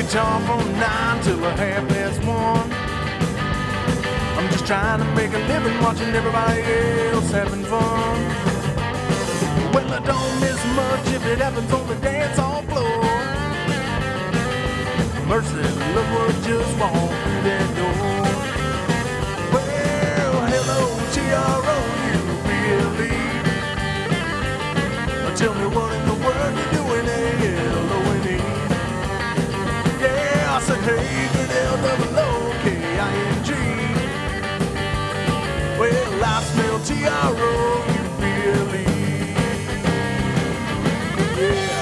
guitar from 9 till 1:30. I'm just trying to make a living watching everybody else having fun. Well, I don't miss much if it happens on the dance hall floor. Mercy, look what just walked through that door. Well, hello, TRO, you really. Tell me what in the world you're doing, L-O-N-E. Yeah, I said, hey, good L-O-O-K-I-N-G. Well, I smell TRO, you really. Yeah.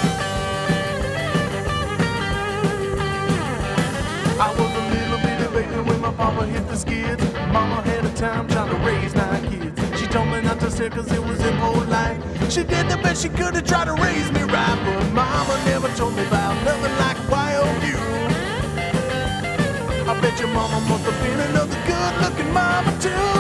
I was a little bitty baby when my papa hit the skids. Mama had a time trying to raise 9 kids. She told me not to stare cause it was impolite. She did the best she could to try to raise me right, but mama never told me about nothing like YOU. I bet your mama must have been another good looking mama too.